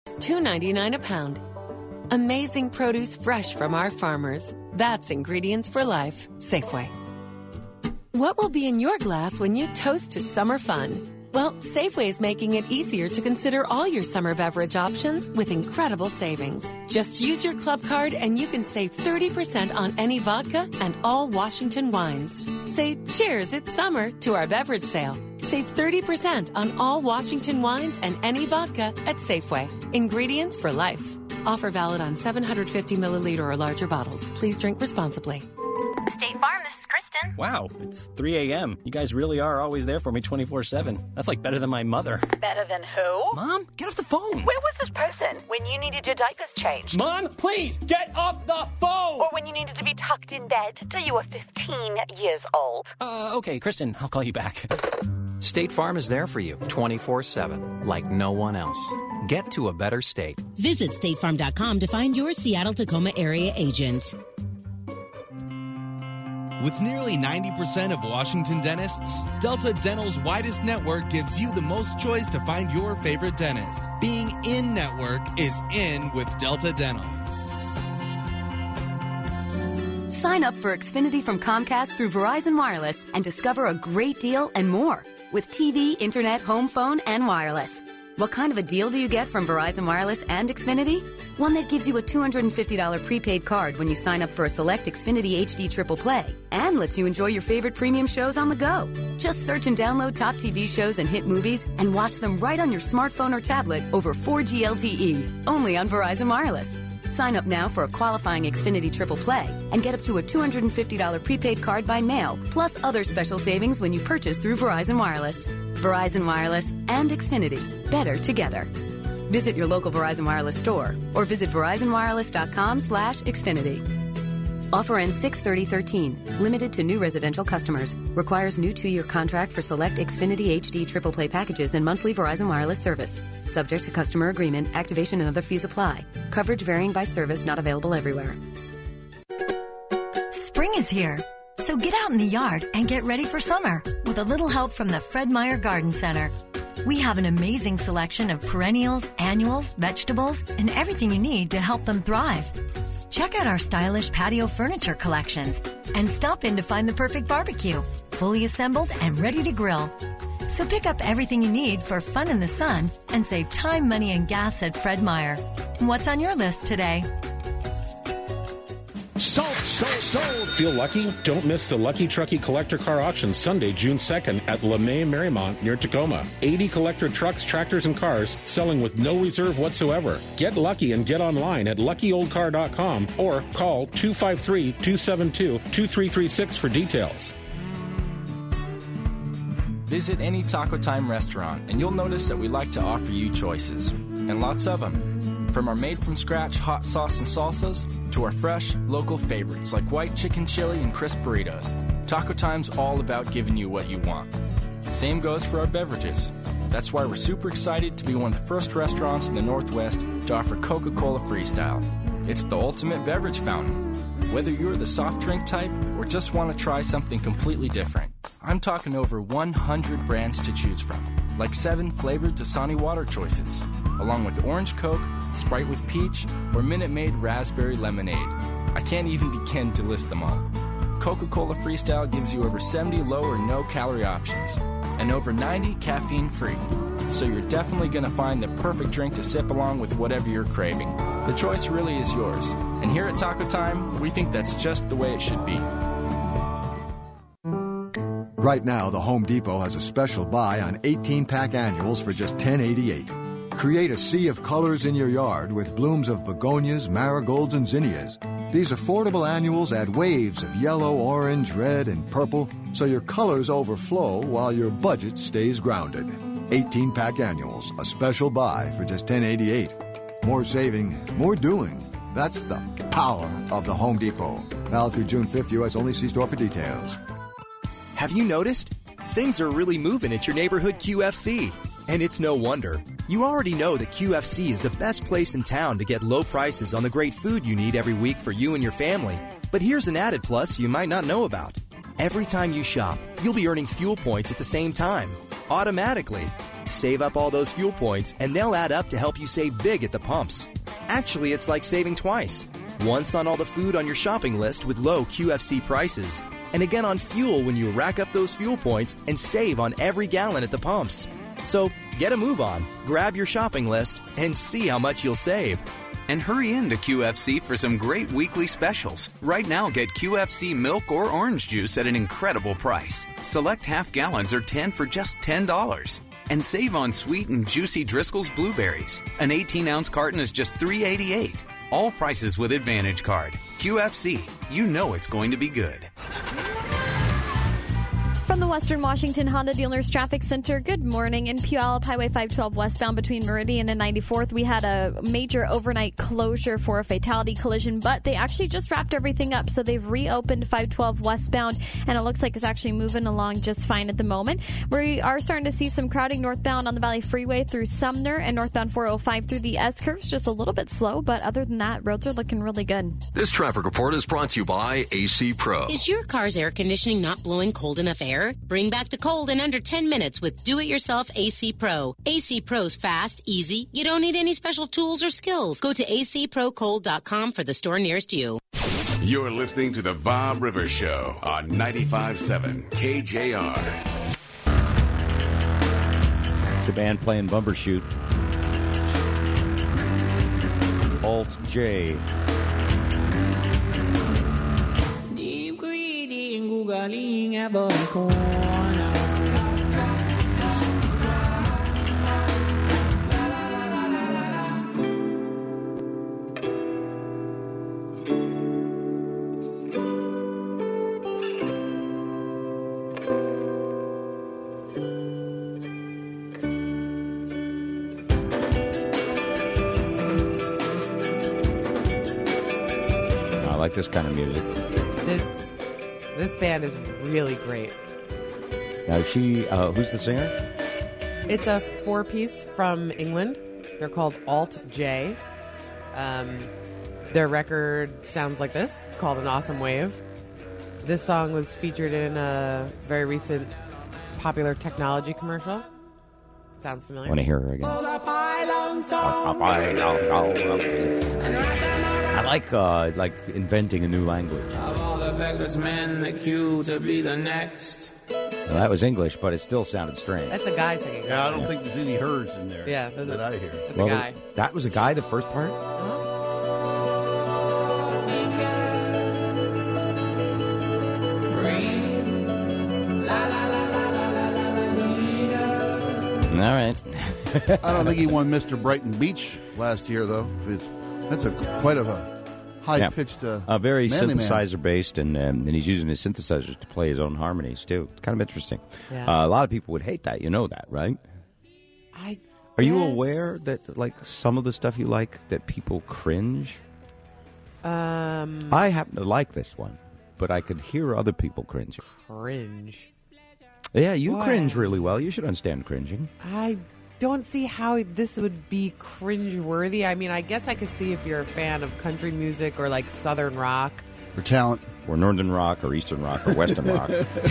$2.99 a pound. Amazing produce fresh from our farmers. That's ingredients for life. Safeway. What will be in your glass when you toast to summer fun? Well, Safeway is making it easier to consider all your summer beverage options with incredible savings. Just use your club card and you can save 30% on any vodka and all Washington wines. Say cheers, it's summer to our beverage sale. Save 30% on all Washington wines and any vodka at Safeway. Ingredients for life. Offer valid on 750 milliliter or larger bottles. Please drink responsibly. State Farm, this is Kristen. Wow, it's 3 a.m. You guys really are always there for me 24/7. That's like better than my mother. Better than who? Mom, get off the phone. Where was this person when you needed your diapers changed? Mom, please, get off the phone! Or when you needed to be tucked in bed till you were 15 years old? Okay, Kristen, I'll call you back. State Farm is there for you 24/7, like no one else. Get to a better state. Visit statefarm.com to find your Seattle-Tacoma area agent. With nearly 90% of Washington dentists, Delta Dental's widest network gives you the most choice to find your favorite dentist. Being in-network is in with Delta Dental. Sign up for Xfinity from Comcast through Verizon Wireless and discover a great deal and more with TV, internet, home phone, and wireless. What kind of a deal do you get from Verizon Wireless and Xfinity? One that gives you a $250 prepaid card when you sign up for a select Xfinity HD Triple Play and lets you enjoy your favorite premium shows on the go. Just search and download top TV shows and hit movies and watch them right on your smartphone or tablet over 4G LTE, only on Verizon Wireless. Sign up now for a qualifying Xfinity Triple Play and get up to a $250 prepaid card by mail, plus other special savings when you purchase through Verizon Wireless. Verizon Wireless and Xfinity. Better together. Visit your local Verizon Wireless store or visit VerizonWireless.com/Xfinity. Offer ends 6/30/13. Limited to new residential customers. Requires new 2-year contract for select Xfinity HD Triple Play packages and monthly Verizon Wireless service. Subject to customer agreement. Activation and other fees apply. Coverage varying by service. Not available everywhere. Spring is here, so get out in the yard and get ready for summer with a little help from the Fred Meyer Garden Center. We have an amazing selection of perennials, annuals, vegetables, and everything you need to help them thrive. Check out our stylish patio furniture collections and stop in to find the perfect barbecue, fully assembled and ready to grill. So pick up everything you need for fun in the sun and save time, money, and gas at Fred Meyer. What's on your list today? Sold. Feel lucky? Don't miss the Lucky Truckee Collector Car Auction Sunday, June 2nd at LeMay Marymount near Tacoma. 80 collector trucks, tractors, and cars selling with no reserve whatsoever. Get lucky and get online at luckyoldcar.com or call 253-272-2336 for details. Visit any Taco Time restaurant and you'll notice that we like to offer you choices, and lots of them. From our made-from-scratch hot sauce and salsas to our fresh, local favorites like white chicken chili and crisp burritos, Taco Time's all about giving you what you want. Same goes for our beverages. That's why we're super excited to be one of the first restaurants in the Northwest to offer Coca-Cola Freestyle. It's the ultimate beverage fountain. Whether you're the soft drink type or just want to try something completely different, I'm talking over 100 brands to choose from, like 7 flavored Dasani water choices, along with Orange Coke, Sprite with Peach, or Minute Maid Raspberry Lemonade. I can't even begin to list them all. Coca-Cola Freestyle gives you over 70 low or no-calorie options, and over 90 caffeine-free. So you're definitely going to find the perfect drink to sip along with whatever you're craving. The choice really is yours. And here at Taco Time, we think that's just the way it should be. Right now, the Home Depot has a special buy on 18-pack annuals for just $10.88. Create a sea of colors in your yard with blooms of begonias, marigolds, and zinnias. These affordable annuals add waves of yellow, orange, red, and purple, so your colors overflow while your budget stays grounded. 18-pack annuals, a special buy for just $10.88. More saving, more doing. That's the power of the Home Depot. Valid through June 5th, U.S. only. See store for details. Have you noticed? Things are really moving at your neighborhood QFC. And it's no wonder. You already know that QFC is the best place in town to get low prices on the great food you need every week for you and your family. But here's an added plus you might not know about. Every time you shop, you'll be earning fuel points at the same time, automatically. Save up all those fuel points, and they'll add up to help you save big at the pumps. Actually, it's like saving twice. Once on all the food on your shopping list with low QFC prices, and again on fuel when you rack up those fuel points and save on every gallon at the pumps. So get a move on, grab your shopping list, and see how much you'll save. And hurry in to QFC for some great weekly specials. Right now, get QFC milk or orange juice at an incredible price. Select half gallons or 10 for just $10. And save on sweet and juicy Driscoll's blueberries. An 18-ounce carton is just $3.88. All prices with Advantage Card. QFC, you know it's going to be good. From the Western Washington Honda Dealers Traffic Center, good morning. In Puyallup, Highway 512 westbound between Meridian and 94th, we had a major overnight closure for a fatality collision, but they actually just wrapped everything up, so they've reopened 512 westbound, and it looks like it's actually moving along just fine at the moment. We are starting to see some crowding northbound on the Valley Freeway through Sumner and northbound 405 through the S-curves, just a little bit slow, but other than that, roads are looking really good. This traffic report is brought to you by AC Pro. Is your car's air conditioning not blowing cold enough air? Bring back the cold in under 10 minutes with do-it-yourself AC Pro. AC Pro's fast, easy. You don't need any special tools or skills. Go to acprocold.com for the store nearest you. You're listening to The Bob Rivers Show on 95.7 KJR. It's a band playing Bumbershoot. Alt J. Galing abang corner. I like this kind of music. This band is really great. Now, who's the singer? It's a 4-piece from England. They're called Alt J. Their record sounds like this. It's called An Awesome Wave. This song was featured in a very recent popular technology commercial. Sounds familiar? I want to hear her again. I like inventing a new language. Well, that was English, but it still sounded strange. That's a guy singing. Yeah, I don't think there's any herds in there. Yeah, that I hear. That's a guy. That was a guy, the first part? All right. I don't think he won Mr. Brighton Beach last year, though. That's quite of a high-pitched very synthesizer man. Based, and he's using his synthesizers to play his own harmonies, too. It's kind of interesting. Yeah. A lot of people would hate that. You know that, right? Are you aware that, like, some of the stuff you like, that people cringe? I happen to like this one, but I could hear other people cringe. Cringe? Yeah, you cringe really well. You should understand cringing. I don't see how this would be cringe-worthy. I mean, I guess I could see if you're a fan of country music or, like, Southern rock. Or talent. Or Northern rock or Eastern rock or Western rock.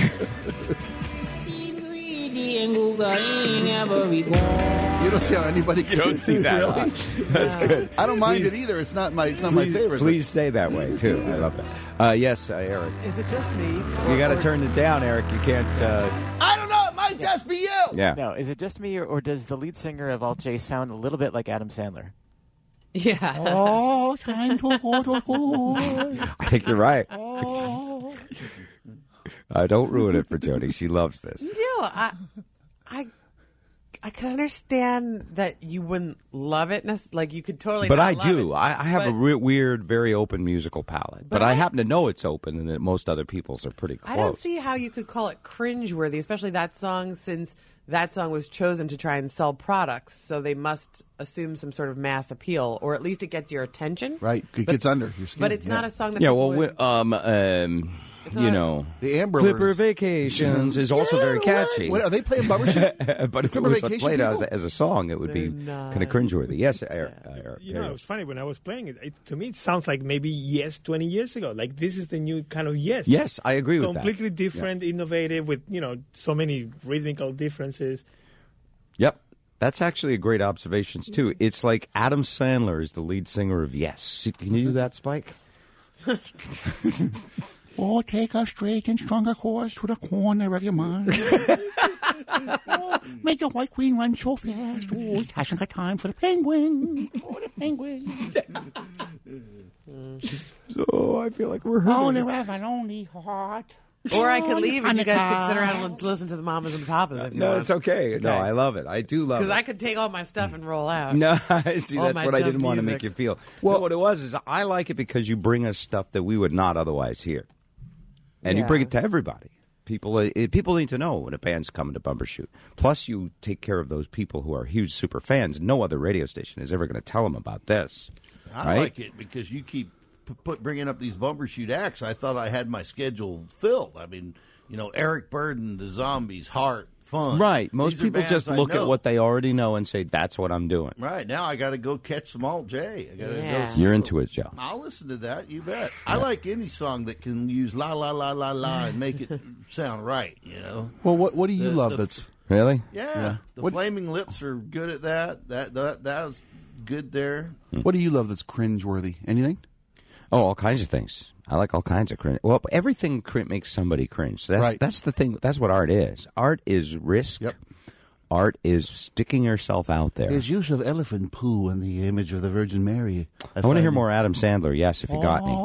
You don't see how anybody can. You don't see that. Really? That's good. I don't mind it either. It's not my favorite. Please stay that way, too. I love that. Yes, Eric. Is it just me? You got to turn it down, Eric. You can't... I don't know. It might just be you. Yeah. No, is it just me, or does the lead singer of Alt J sound a little bit like Adam Sandler? Yeah. Oh, I think you're right. Don't ruin it for Jody. She loves this. No, I can understand that you wouldn't love it. Like, you could totally But not I love do. it. I have a weird, very open musical palette. But I happen to know it's open and that most other people's are pretty close. I don't see how you could call it cringeworthy, especially that song, since that song was chosen to try and sell products. So they must assume some sort of mass appeal, or at least it gets your attention. Right. It gets under your skin. But it's not a song that Yeah, people well, would... you know, the Amber Clipper Vacations is also very catchy. What, are they playing Bumbershoot? But if it was played as a song, it would be kind of cringeworthy. Yes, Eric. You know, it was funny when I was playing it. To me, it sounds like maybe Yes 20 years ago. Like, this is the new kind of Yes. Yes, I agree with that. Completely different, innovative, with, so many rhythmical differences. Yep. That's actually a great observation, too. It's like Adam Sandler is the lead singer of Yes. Can you do that, Spike? Oh, take a straight and stronger course to the corner of your mind. Make your white queen run so fast. Oh, it hasn't got time for the penguin. Oh, the penguin. So I feel like we're hurting. Only have a lonely heart. Or I could leave and you guys could sit around and listen to the Mamas and Papas if you want. No, it's okay. No, I love it. I do love it. Because I could take all my stuff and roll out. No, see, All that's my what I dumb didn't want to music. make you feel. Well, what it was is I like it because you bring us stuff that we would not otherwise hear. And you bring it to everybody. People need to know when a band's coming to Bumbershoot. Plus, you take care of those people who are huge super fans. No other radio station is ever going to tell them about this. I like it because you keep bringing up these Bumbershoot acts. I thought I had my schedule filled. I mean, Eric Burden, the Zombies, Heart, Fun. Right. Most These are people bands just I look know. at what they already know and say, that's what I'm doing. Right. Now I got to go catch some Alt J. I got to go. You're into it, Joe. I'll listen to that. You bet. I like any song that can use la la la la la and make it sound right. Well, what do you love that's really? Yeah. The Flaming Lips are good at that. That was good there. What do you love that's cringeworthy? Anything? Oh, all kinds of things. I like all kinds of cringe. Well, everything makes somebody cringe. So that's the thing. That's what art is. Art is risk. Yep. Art is sticking yourself out there. His use of elephant poo in the image of the Virgin Mary. I want to hear more Adam Sandler. Yes, if you got any.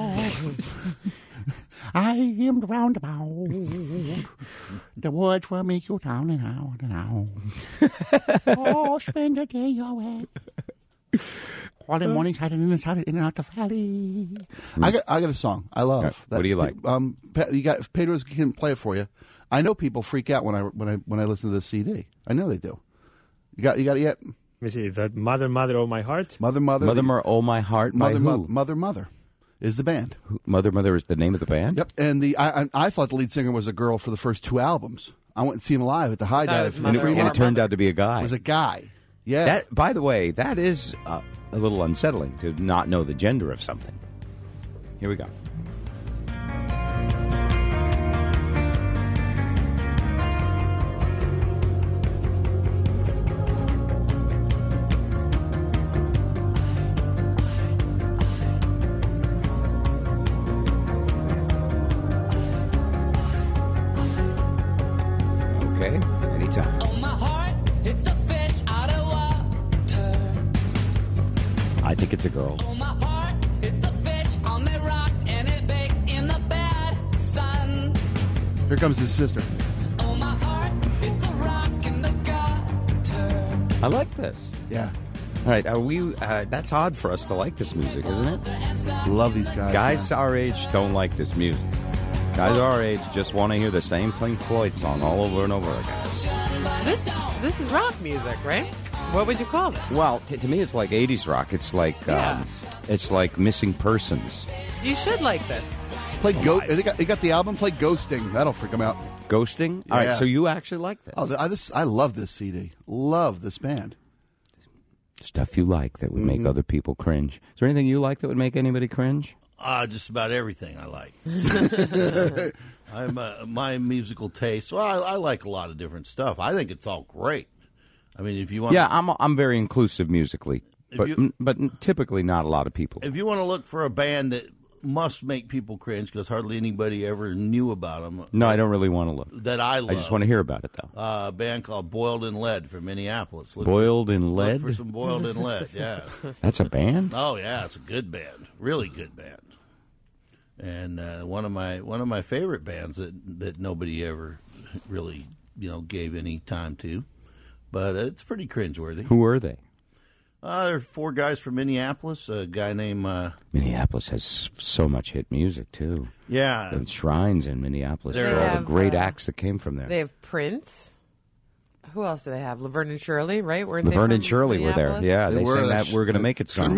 I am the roundabout. The words will make you down and out and out. Oh, spend the day away. All the mornings hiding inside in and out the valley. I got a song I love. Right. What do you like? You got Pedro's can play it for you. I know people freak out when I listen to this CD. I know they do. You got it yet? Let me see. That Mother, oh my heart. Mother, oh my heart. By who? Mother is the band. Mother is the name of the band. Yep. And I thought the lead singer was a girl for the first two albums. I went and see him live at the High Dive. And it turned out to be a guy. It was a guy. Yeah. That, by the way, that is a little unsettling to not know the gender of something. Here we go. Okay, anytime. I think it's a girl. Here comes his sister. I like this. Yeah. All right, are we? That's odd for us to like this music, isn't it? Love these guys. Guys our age don't like this music. Guys our age just want to hear the same Pink Floyd song all over and over again. This is rock music, right? What would you call this? Well, to me, it's like 80s rock. It's like it's like Missing Persons. You should like this. Play Ghost. They got the album. Play Ghosting. That'll freak them out. Ghosting. All right, so you actually like this? Oh, I love this CD. Love this band. Stuff you like that would make other people cringe. Is there anything you like that would make anybody cringe? Just about everything I like. My musical taste. Well, I like a lot of different stuff. I think it's all great. I mean, if you want, I'm very inclusive musically, but typically not a lot of people. If you want to look for a band that must make people cringe because hardly anybody ever knew about them. No, I don't really want to look. That I love. I just want to hear about it, though. A band called Boiled in Lead from Minneapolis. Boiled in Lead? Look for some Boiled in Lead, yeah. That's a band? Oh, yeah, it's a good band. Really good band. And one of my favorite bands that nobody ever really gave any time to, but it's pretty cringeworthy. Who were they? There are four guys from Minneapolis. A guy named Minneapolis has so much hit music too. Yeah, and shrines in Minneapolis for all the great acts that came from there. They have Prince. Who else do they have? Laverne and Shirley, right? Laverne and Shirley were there. Yeah, they sang that "We're Gonna Make It" song.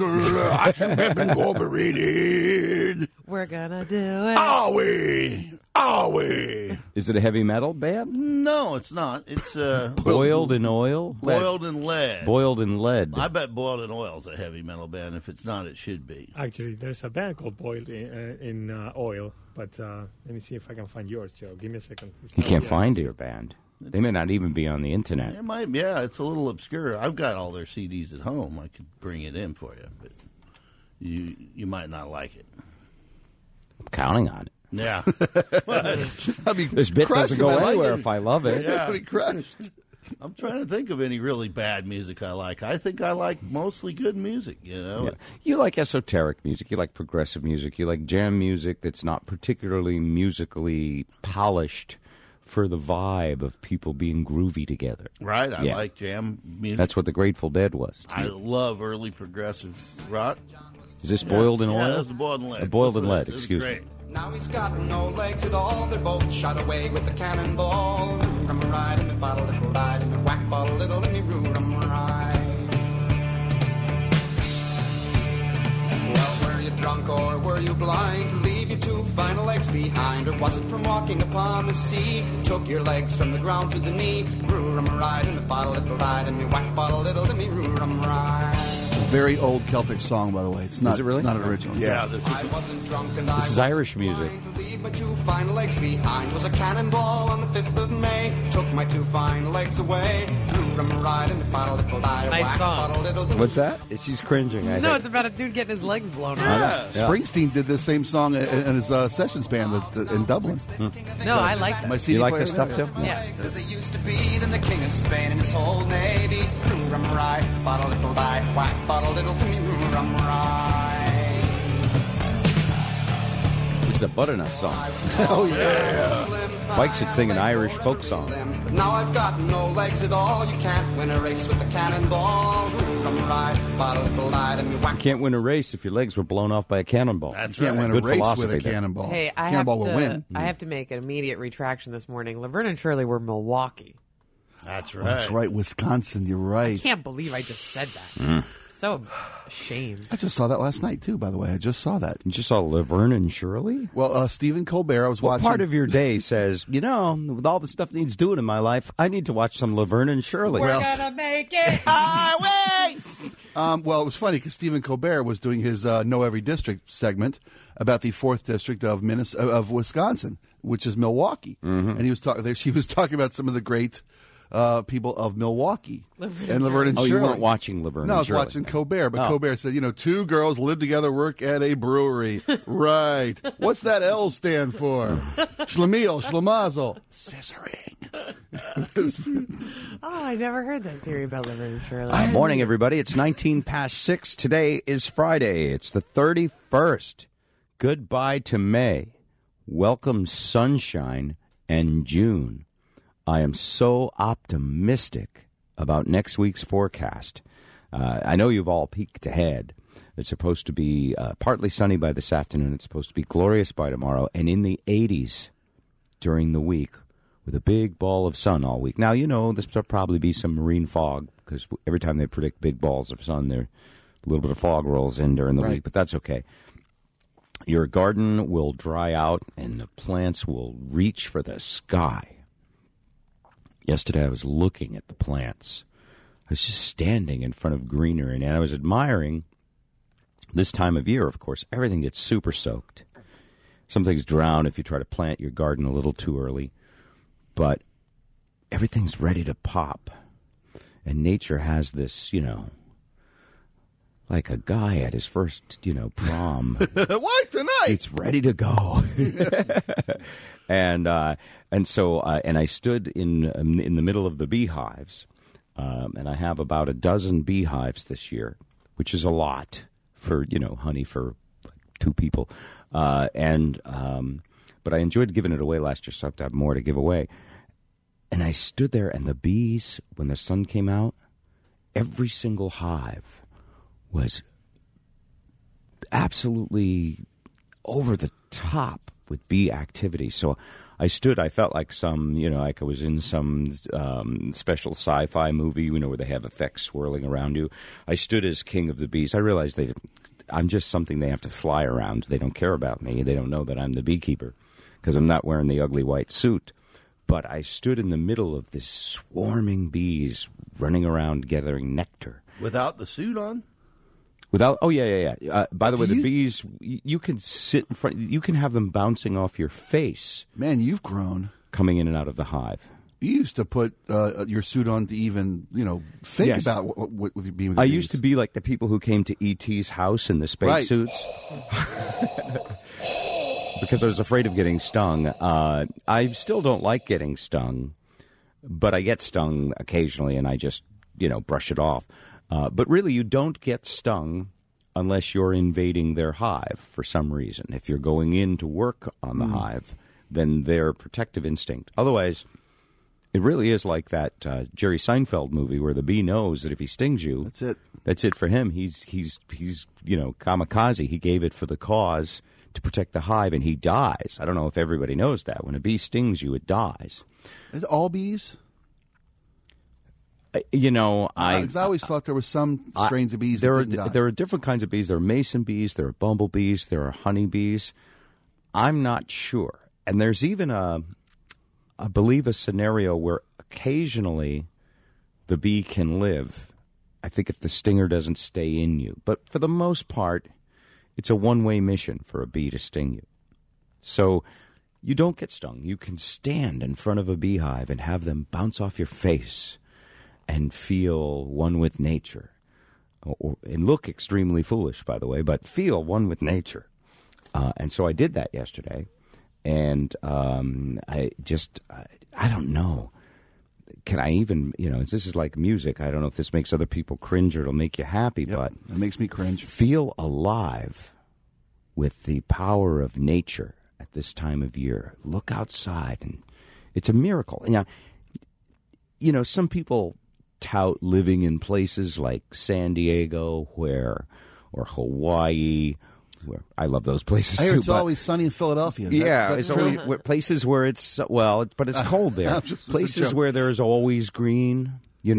Incorporated. We're gonna do it. Are we? Are we? Is it a heavy metal band? No, it's not. It's Boiled in oil? Boiled in lead. Boiled in lead. I bet Boiled in Oil is a heavy metal band. If it's not, it should be. Actually, there's a band called Boiled in Oil, but let me see if I can find yours, Joe. Give me a second. You can't find your band. They may not even be on the internet. It might. Yeah, it's a little obscure. I've got all their CDs at home. I could bring it in for you, but you might not like it. I'm counting on it. Yeah. This bit doesn't go anywhere if I love it. Yeah. I'll be crushed. I'm trying to think of any really bad music I like. I think I like mostly good music, you know. Yeah. You like esoteric music. You like progressive music. You like jam music that's not particularly musically polished for the vibe of people being groovy together. Right. I like jam music. That's what the Grateful Dead was. I love early progressive rock. Is this Boiled in Oil? Yeah, that's Boiled in Lead. Boiled in Lead, excuse me. Now he's got no legs at all. They're both shot away with the cannonball. From a ride and a bottle, little ride and a whack bottle, little and he root 'em right. Well, were you drunk or were you blind to leave your two final legs behind? Or was it from walking upon the sea? Took your legs from the ground to the knee. Root 'em right and a bottle, little ride and a whack bottle, little and he root 'em right. Very old Celtic song, by the way. It's not. Is it really? It's not an original. Yeah. This is Irish music. To leave my two fine legs behind was a cannonball on the 5th of May. Took my two fine legs away. Grew 'em right in the bottle, little die. Nice song. What's that? She's cringing. I No, think. it's about a dude getting his legs blown Yeah. off. Springsteen did the same song in his sessions band in Dublin. No, I like that. My CD You like player this stuff there. too? Yeah. As it used to be, then the king of Spain and his whole navy. Grew 'em right, bottle, little die. Whack, bottle, little to me, grew 'em right. This is a butternut song. Oh, yeah. Mike should sing an Irish folk song. But now I've got no legs at all. You can't win a race with a cannonball. Grew 'em right, bottle, little die, and you whack. You can't win a race if your legs were blown off by a cannonball. That's You can't win a Good race with philosophy a there. cannonball. Hey, I have Cannonball will win. I have to make an immediate retraction this morning. Laverne and Shirley were Milwaukee. That's Oh, right. that's right, Wisconsin. You're right. I can't believe I just said that. So ashamed. I just saw that last night too. By the way, I just saw that. You just saw Laverne and Shirley? Well, Stephen Colbert. I was What watching. part of your day says, you know, with all the stuff that needs doing in my life, I need to watch some Laverne and Shirley? gonna make it highway. Well, it was funny because Stephen Colbert was doing his Know Every District segment about the 4th district of Wisconsin, which is Milwaukee, and he was talking. She was talking about some of the great people of Milwaukee and Laverne and Oh, Shirley. you weren't watching Laverne No, I and was Shirley. watching Colbert, but Oh. Colbert said, two girls live together, work at a brewery. Right. What's that L stand for? Schlemiel, Schlemazel. Oh, I never heard that theory about Laverne and Shirley. Morning, everybody. It's 19 past 6. Today is Friday. It's the 31st. Goodbye to May. Welcome sunshine and June. I am so optimistic about next week's forecast. I know you've all peeked ahead. It's supposed to be partly sunny by this afternoon. It's supposed to be glorious by tomorrow and in the 80s during the week with a big ball of sun all week. Now, you know, there'll probably be some marine fog because every time they predict big balls of sun, a little bit of fog rolls in during the week, but that's okay. Your garden will dry out and the plants will reach for the sky. Yesterday I was looking at the plants. I was just standing in front of greenery and I was admiring this time of year, of course. Everything gets super soaked. Some things drown if you try to plant your garden a little too early. But everything's ready to pop. And nature has this, like a guy at his first, prom. Why tonight? It's ready to go. And so I stood in the middle of the beehives, and I have about a dozen beehives this year, which is a lot for honey for two people. But I enjoyed giving it away last year, so I have to have more to give away. And I stood there, and the bees, when the sun came out, every single hive was absolutely over the top with bee activity. So I stood, I felt like like I was in some special sci-fi movie, where they have effects swirling around you. I stood as king of the bees. I realized I'm just something they have to fly around. They don't care about me. They don't know that I'm the beekeeper. because I'm not wearing the ugly white suit. But I stood in the middle of this swarming bees running around gathering nectar. Without the suit on? Without, yeah. By the way, the bees, you can sit in front, you can have them bouncing off your face. Man, you've grown. Coming in and out of the hive. You used to put your suit on to even, think Yes. about what you being with the I bees. used to be like the people who came to E.T.'s house in the spacesuits. Because I was afraid of getting stung. I still don't like getting stung, but I get stung occasionally, and I just, brush it off. But really, you don't get stung unless you're invading their hive for some reason. If you're going in to work on the hive, then their protective instinct. Otherwise, it really is like that Jerry Seinfeld movie where the bee knows that if he stings you, that's it. That's it for him. He's kamikaze. He gave it for the cause to protect the hive, and he dies. I don't know if everybody knows that. When a bee stings you, it dies. Is it all bees? Because I always thought there were some strains of bees there that are didn't die. there are different kinds of bees. There are mason bees, there are bumblebees, there are honeybees. I'm not sure. And there's even I believe a scenario where occasionally the bee can live. I think if the stinger doesn't stay in you. But for the most part, it's a one-way mission for a bee to sting you. So you don't get stung. You can stand in front of a beehive and have them bounce off your face and feel one with nature. And look extremely foolish, by the way, but feel one with nature. And so I did that yesterday. And I don't know. Can I even, this is like music. I don't know if this makes other people cringe or it'll make you happy, but it makes me cringe. Feel alive with the power of nature at this time of year. Look outside, and it's a miracle. Now, some people tout living in places like San Diego or Hawaii. Where I love those places I hear too. it's always sunny in Philadelphia. It's always places where it's but it's cold there. Places where there's always green.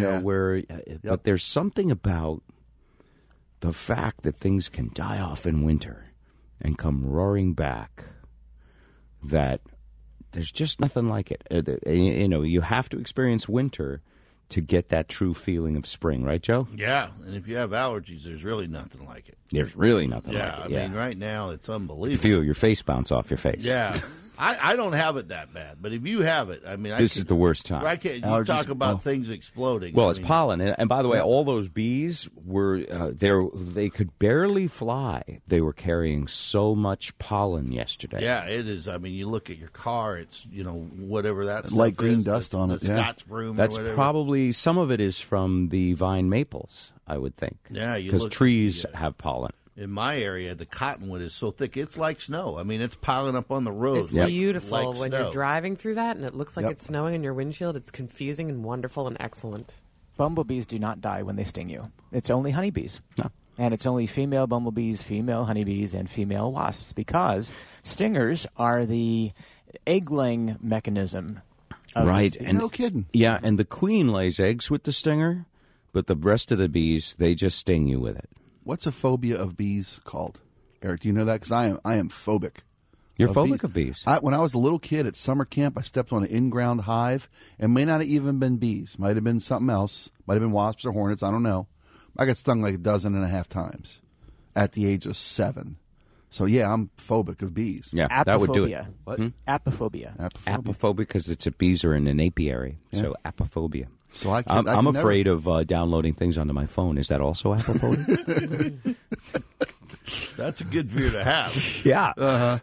But there's something about the fact that things can die off in winter and come roaring back. That there's just nothing like it. You have to experience winter to get that true feeling of spring, right, Joe? Yeah, and if you have allergies, there's really nothing like it. There's really nothing like it. I mean, right now it's unbelievable. You feel your face bounce off your face. Yeah. I don't have it that bad, but if you have it, this is the worst time. You talk about things exploding. Well, it's pollen, and by the way, all those bees were they could barely fly. They were carrying so much pollen yesterday. Yeah, it is. I mean, you look at your car; it's whatever that light green dust on it. Scott's broom. That's or whatever. probably some of it is from the vine maples. I would think. Yeah, because trees have pollen. In my area, the cottonwood is so thick, it's like snow. I mean, it's piling up on the road. It's beautiful like when snow. you're driving through that and it looks like it's snowing in your windshield. It's confusing and wonderful and excellent. Bumblebees do not die when they sting you. It's only honeybees. No. And it's only female bumblebees, female honeybees, and female wasps because stingers are the egg-laying mechanism. Right. And no kidding. Yeah, and the queen lays eggs with the stinger, but the rest of the bees, they just sting you with it. What's a phobia of bees called? Eric, do you know that? Because I am phobic. You're phobic of bees? When I was a little kid at summer camp, I stepped on an in-ground hive. It may not have even been bees. Might have been something else. Might have been wasps or hornets. I don't know. I got stung like 12.5 times at the age of 7. So, yeah, I'm phobic of bees. Yeah, that would do it. What? Apophobia. Apophobia because bees are in an apiary. Yeah. So apophobia. So I'm afraid of downloading things onto my phone. Is that also apophobia? That's a good fear to have. Yeah. Uh-huh.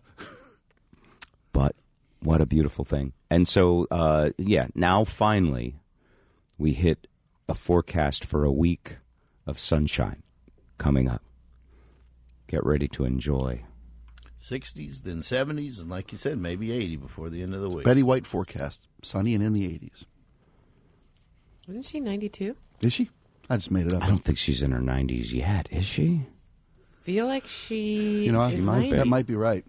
But what a beautiful thing. And so, now finally we hit a forecast for a week of sunshine coming up. Get ready to enjoy. 60s, then 70s, and like you said, maybe 80 before the end of the week. Betty White forecast. Sunny and in the 80s. Isn't she 92? Is she? I just made it up. I don't think she's in her 90s yet, is she? Feel like she is might 90. That might be right.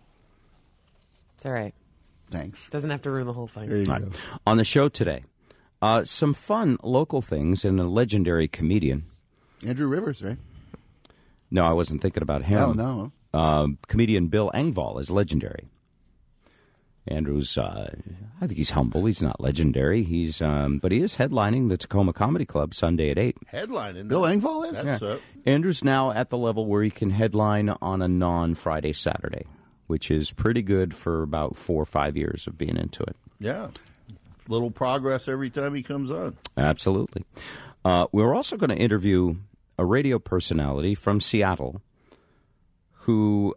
It's all right. Thanks. Doesn't have to ruin the whole thing. There you go. On the show today, some fun local things and a legendary comedian. Andrew Rivers, right? No, I wasn't thinking about him. Oh, no. Comedian Bill Engvall is legendary. Andrew's, I think he's humble. He's not legendary. He's, but he is headlining the Tacoma Comedy Club Sunday at 8. Headlining. Bill Engvall is? That's Andrew's now at the level where he can headline on a non-Friday, Saturday, which is pretty good for about 4 or 5 years of being into it. Yeah. Little progress every time he comes on. Absolutely. We're also going to interview a radio personality from Seattle who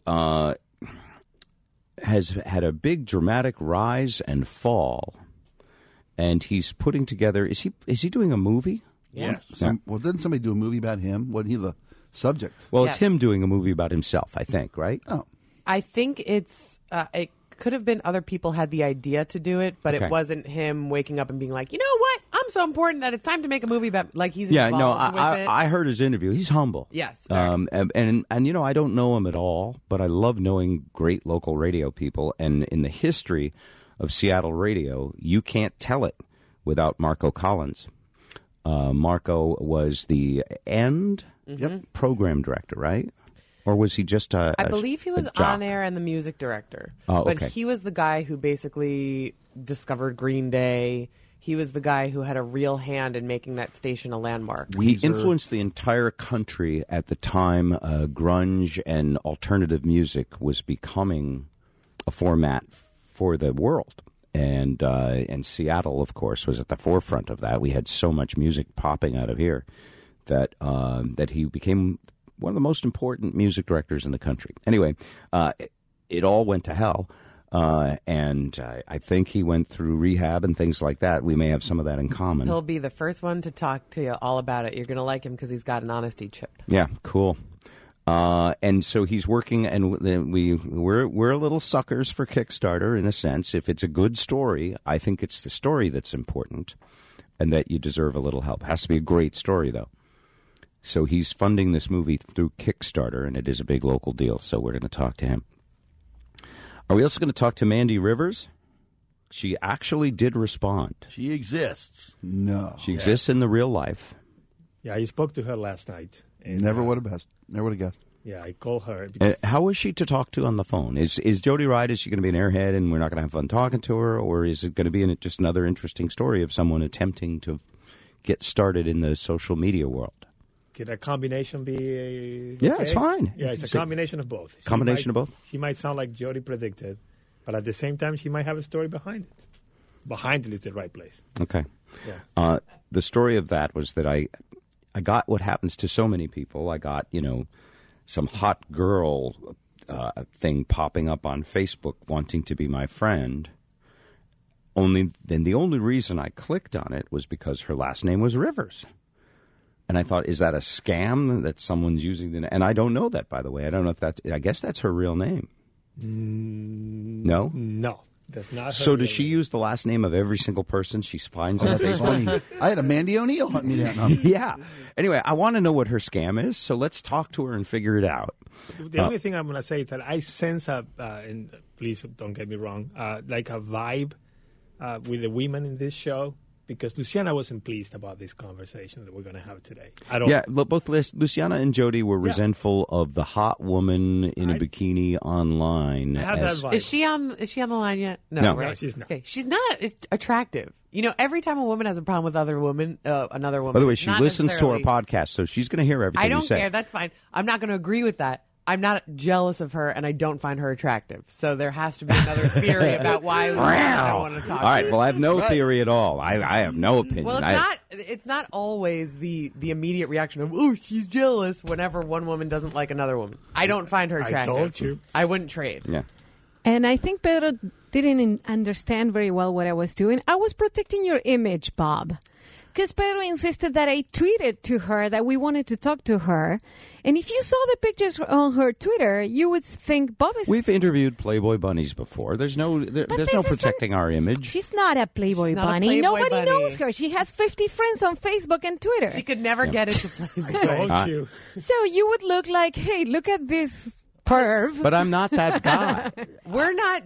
has had a big dramatic rise and fall, and he's putting together. Is he doing a movie? Yes. Well, didn't somebody do a movie about him? Wasn't he the subject? Well, Yes. it's him doing a movie about himself, I think, right? Oh, I think it could have been other people had the idea to do it, but Okay. it wasn't him waking up and being like, you know what? I'm so important that it's time to make a movie about, like, he's Yeah, involved no, with it. I heard his interview. He's humble. Yes, very. And you know, I don't know him at all, but I love knowing great local radio people. And in the history of Seattle radio, you can't tell it without Marco Collins. Marco was the program director, right? Or was he just I believe he was a jock? on air and the music director. Oh, but okay. he was the guy who basically discovered Green Day. He was the guy who had a real hand in making that station a landmark. He influenced the entire country at the time grunge and alternative music was becoming a format for the world. And Seattle, of course, was at the forefront of that. We had so much music popping out of here that he became one of the most important music directors in the country. Anyway, it all went to hell. And I think he went through rehab and things like that. We may have some of that in common. He'll be the first one to talk to you all about it. You're going to like him because he's got an honesty chip. Yeah, cool. And so he's working, and we're a little suckers for Kickstarter in a sense. If it's a good story, I think it's the story that's important, and that you deserve a little help. It has to be a great story, though. So he's funding this movie through Kickstarter, and it is a big local deal. So we're going to talk to him. Are we also going to talk to Mandy Rivers? She actually did respond. She exists. No. She exists in the real life. Yeah, I spoke to her last night. And, Never would have guessed. Yeah, I called her. Because How is she to talk to on the phone? Is Jody right? Is she going to be an airhead and we're not going to have fun talking to her? Or is it going to be just another interesting story of someone attempting to get started in the social media world? Could a combination be Yeah, okay? it's fine. Yeah, it's a combination of both. Combination of both? She might sound like Jody predicted, but at the same time, she might have a story behind it. Behind it is the right place. Okay. Yeah. The story of that was that I got what happens to so many people. I got, some hot girl thing popping up on Facebook wanting to be my friend. The only reason I clicked on it was because her last name was Rivers. And I thought, is that a scam that someone's using? And I don't know that, by the way. I don't know if I guess that's her real name. No? No, that's not her So real does she use the last name of every single person she finds on That's Facebook? funny. I had a Mandy O'Neill hunt me down. Yeah. Anyway, I want to know what her scam is, so let's talk to her and figure it out. The only thing I'm going to say is that I sense and please don't get me wrong, like a vibe with the women in this show, because Luciana wasn't pleased about this conversation that we're going to have today at all. Yeah, both Luciana and Jody were resentful of the hot woman in a bikini online. I have that vibe. Is she on the line yet? No. Right? No, she's not. Okay, she's not attractive. Every time a woman has a problem with another woman, another woman. By the way, she not listens to our necessarily- podcast, so she's going to hear everything I you don't say. care. That's fine. I'm not going to agree with that. I'm not jealous of her, and I don't find her attractive. So there has to be another theory about why I want to talk. All right, to her. well, I have no theory at all. I have no opinion. Well, it's not always the immediate reaction of, oh, she's jealous whenever one woman doesn't like another woman. I don't find her attractive. I told you. I wouldn't trade. Yeah. And I think Pedro didn't understand very well what I was doing. I was protecting your image, Bob. Because Pedro insisted that I tweeted to her that we wanted to talk to her. And if you saw the pictures on her Twitter, you would think Bob is... We've interviewed Playboy bunnies before. There's no protecting our image. She's not a Playboy She's not a bunny. Playboy Nobody bunny. knows her. She has 50 friends on Facebook and Twitter. She could never get into Playboy. Told you. So you would look like, hey, look at this perv. But I'm not that guy. We're not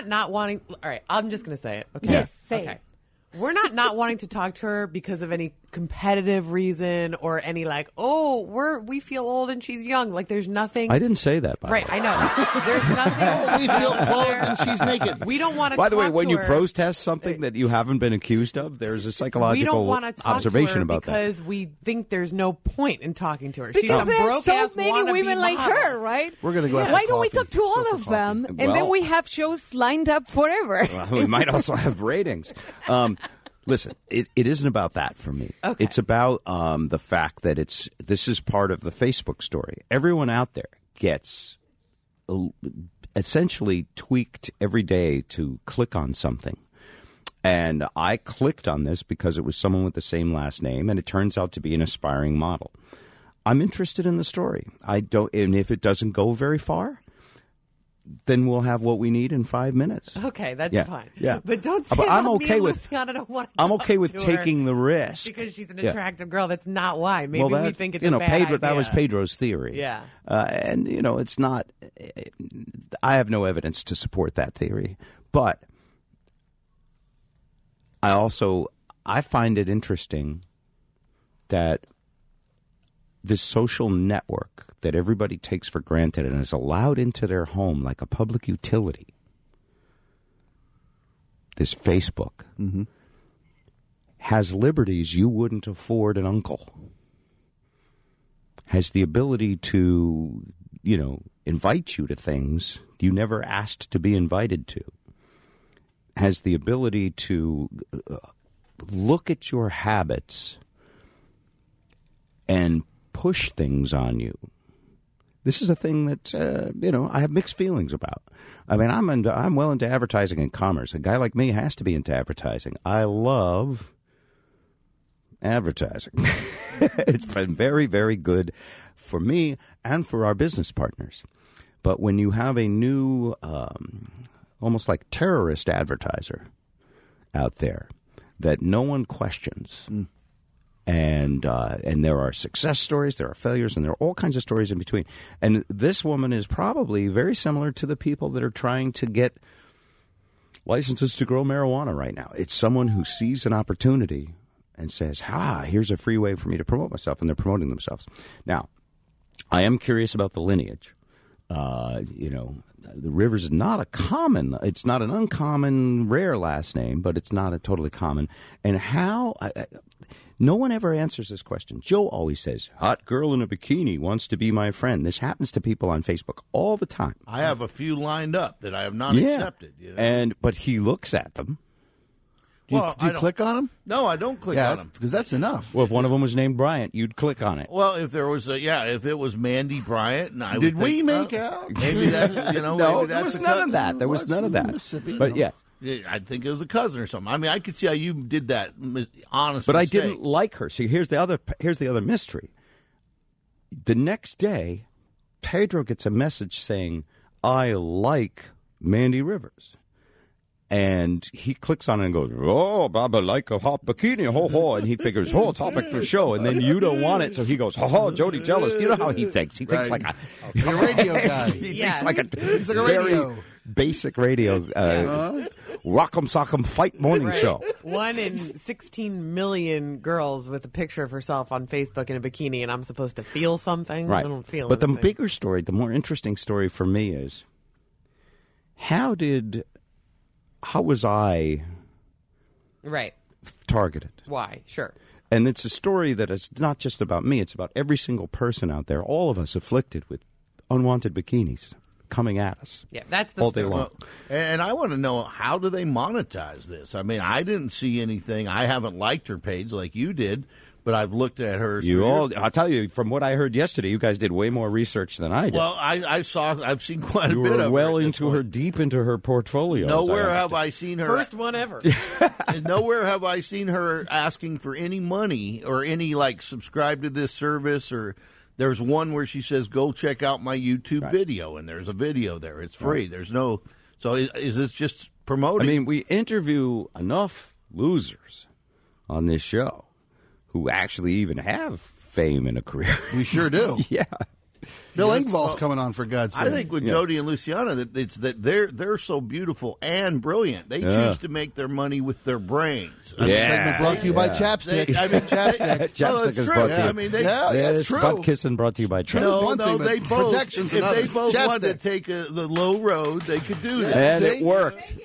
wanting. All right, I'm just going to say it. Okay? Yes, say okay. it. We're not wanting to talk to her because of any competitive reason or any like, oh, we feel old and she's young. Like there's nothing. I didn't say that, by right, the way. I know. There's nothing. We feel clothed and she's naked. We don't want to By the way, talk when to you her. protest something that you haven't been accused of, there's a We psychological don't want to talk observation to her about that. because we think there's no point in talking to her. She's Because a there are broke so ass many wannabe women like model. her, right? We're going to go. Why don't we talk to all of them, and then Well- we have shows lined up forever? Well, we might also have ratings. Listen, it isn't about that for me. Okay. It's about the fact that this is part of the Facebook story. Everyone out there gets essentially tweaked every day to click on something. And I clicked on this because it was someone with the same last name, and it turns out to be an aspiring model. I'm interested in the story. And if it doesn't go very far, then we'll have what we need in 5 minutes. Okay, that's Yeah, fine. yeah. But don't say But I'm about me okay and with- Luciana don't want to I'm talk okay with to her taking the risk. because she's an Yeah. attractive girl. That's not why. Maybe Well, we that- think it's you know, a bad Pedro. idea. That was Pedro's theory. Yeah. And it's not. I have no evidence to support that theory, but I find it interesting that this social network that everybody takes for granted and is allowed into their home like a public utility, this Facebook, has liberties you wouldn't afford an uncle, has the ability to, invite you to things you never asked to be invited to, has the ability to look at your habits and push things on you. This is a thing that I have mixed feelings about. I mean, I'm well into advertising and commerce. A guy like me has to be into advertising. I love advertising. It's been very, very good for me and for our business partners. But when you have a new, almost like terrorist advertiser out there that no one questions. And there are success stories, there are failures, and there are all kinds of stories in between. And this woman is probably very similar to the people that are trying to get licenses to grow marijuana right now. It's someone who sees an opportunity and says, here's a free way for me to promote myself, and they're promoting themselves. Now, I am curious about the lineage. The Rivers is not it's not an uncommon, rare last name, but it's not a totally common. And how... no one ever answers this question. Joe always says, hot girl in a bikini wants to be my friend. This happens to people on Facebook all the time. I have a few lined up that I have not accepted. But he looks at them. Do you click on them? No, I don't click on them. Because that's enough. Well, if one of them was named Bryant, you'd click on it. Well, if there was if it was Mandy Bryant, and I Did would we think, make out? Maybe that's No, maybe there that's was a none of that. There was none of that. Mississippi, But yes. Yeah, I think it was a cousin or something. I mean, I could see how you did that. Honestly, But I didn't like her. See, here's the other mystery. The next day, Pedro gets a message saying, I like Mandy Rivers. And he clicks on it and goes, oh, Baba like a hot bikini, ho, ho. And he figures, topic for show. And then you don't want it. So he goes, Jody jealous. You know how he thinks. He thinks like a radio guy. He thinks like a radio. very basic radio, rock'em sock'em fight morning show. 1 in 16 million girls with a picture of herself on Facebook in a bikini, and I'm supposed to feel something? Right. I don't feel But anything. the bigger story, the more interesting story for me is, how was I Right. targeted? Why? Sure. And it's a story that is not just about me. It's about every single person out there, all of us afflicted with unwanted bikinis coming at us. Yeah, that's the all day story. long. Well, and I want to know, how do they monetize this? I mean, I didn't see anything. I haven't liked her page like you did, but I've looked at her. I'll tell you, from what I heard yesterday, you guys did way more research than I did. Well, I've seen quite you a bit were of well her. into her, deep into her portfolio. Nowhere have I seen her. First one ever. Nowhere have I seen her asking for any money or any subscribe to this service. Or there's one where she says, "Go check out my YouTube video," and there's a video there. It's free. Right. There's no. So is this just promoting? I mean, we interview enough losers on this show who actually even have fame and a career. We sure do. Yeah. Bill Engvall's coming on, for God's sake. I think with Jody and Luciana, that it's that they're so beautiful and brilliant. They choose to make their money with their brains. This segment brought to you by Chapstick. Chapstick is brought to you. I mean, it's true. Butt kissing brought to you by Chapstick. No, they both. If they both wanted to take the low road, they could do that. And it worked.